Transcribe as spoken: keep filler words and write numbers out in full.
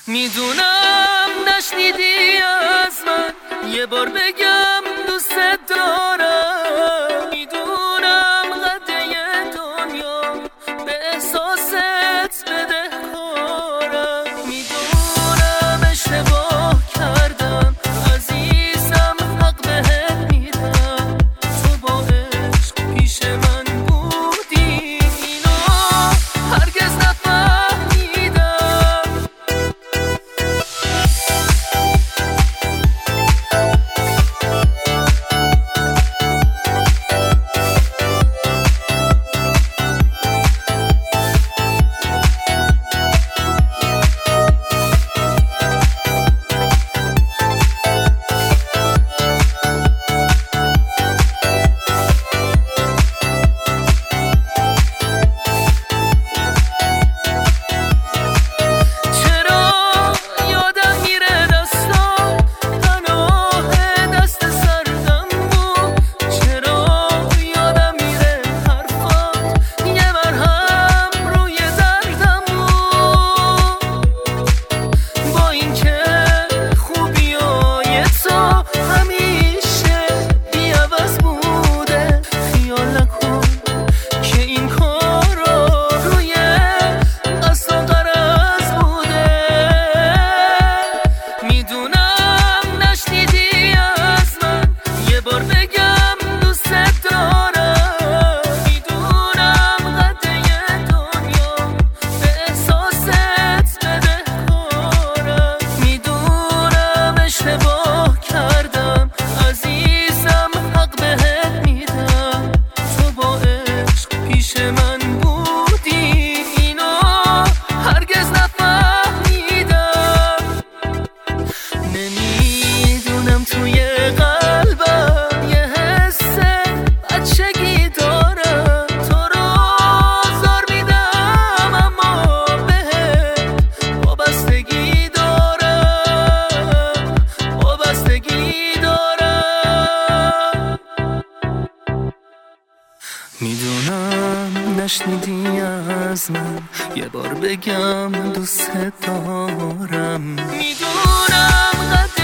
میدونم نشنیدی از من یه بار بگم دوست دارم. میدونم قده دنیا به احساست بدهکارم. میدونم اشتباه کردم عزیزم، حق بهت میدم. تو با عشق پیش من بودی، اینو هرگز نفهمیدم. میدونم نشنیدی از من یه بار بگم دوست دارم. میدونم